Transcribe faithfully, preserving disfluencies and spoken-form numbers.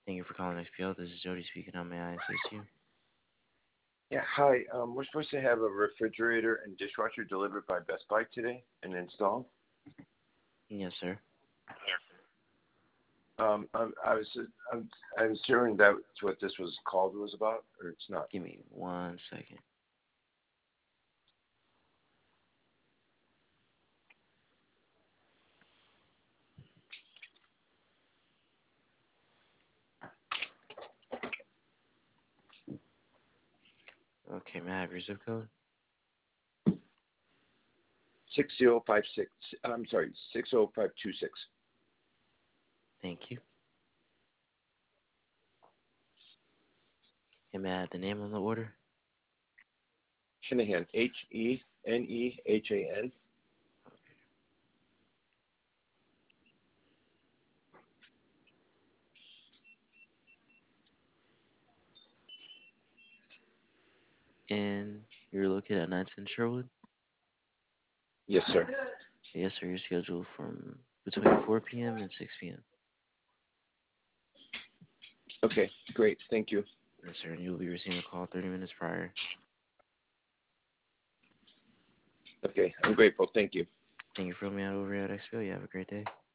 Thank you for calling X P L. This is Jody speaking. How may I assist you? Yeah, hi. Um, we're supposed to have a refrigerator and dishwasher delivered by Best Buy today and installed. Yes, sir. Um, I, I was I'm, I'm assuming that's what this was called was about, or it's not. Give me one second. Okay, may I have your zip code? Six zero five six. I'm sorry, six zero five two six. Thank you. And may I have the name on the order? Shanahan. H E N E H A N. And you're located at nine ten Sherwood? Yes, sir. Yes, sir. You're scheduled from between four p m and six p m Okay, great. Thank you. Yes, sir. And you'll be receiving a call thirty minutes prior. Okay, I'm grateful. Thank you. Thank you for filling me out over at X P L. You have a great day.